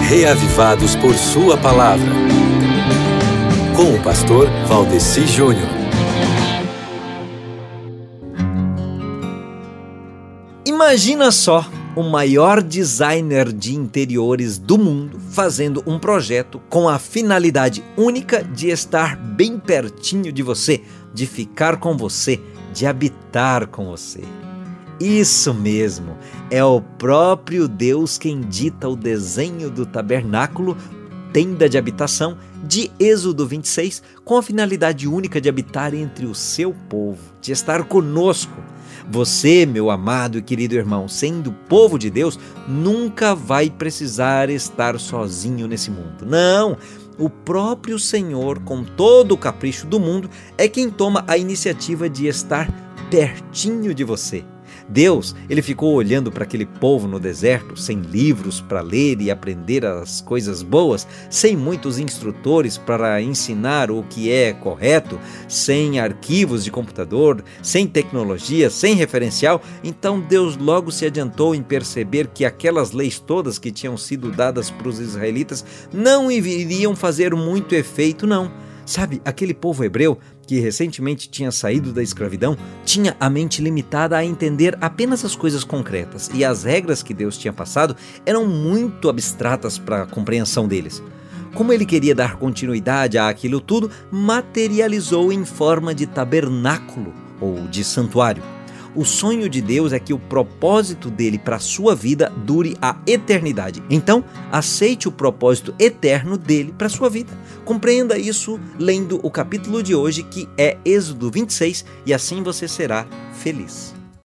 reavivados por sua palavra. Com o pastor Valdeci Júnior. Imagina só o maior designer de interiores do mundo fazendo um projeto com a finalidade única de estar bem pertinho de você, de ficar com você, de habitar com você. Isso mesmo, é o próprio Deus quem dita o desenho do tabernáculo, tenda de habitação, de Êxodo 26, com a finalidade única de habitar entre o seu povo, de estar conosco. Você, meu amado e querido irmão, sendo povo de Deus, nunca vai precisar estar sozinho nesse mundo. Não! O próprio Senhor, com todo o capricho do mundo, é quem toma a iniciativa de estar pertinho de você. Deus, ele ficou olhando para aquele povo no deserto, sem livros para ler e aprender as coisas boas, sem muitos instrutores para ensinar o que é correto, sem arquivos de computador, sem tecnologia, sem referencial. Então Deus logo se adiantou em perceber que aquelas leis todas que tinham sido dadas para os israelitas não iriam fazer muito efeito, não. Sabe, aquele povo hebreu que recentemente tinha saído da escravidão tinha a mente limitada a entender apenas as coisas concretas, e as regras que Deus tinha passado eram muito abstratas para a compreensão deles. Como ele queria dar continuidade àquilo tudo, materializou em forma de tabernáculo ou de santuário. O sonho de Deus é que o propósito dele para a sua vida dure a eternidade. Então, aceite o propósito eterno dele para a sua vida. Compreenda isso lendo o capítulo de hoje, que é Êxodo 26, e assim você será feliz.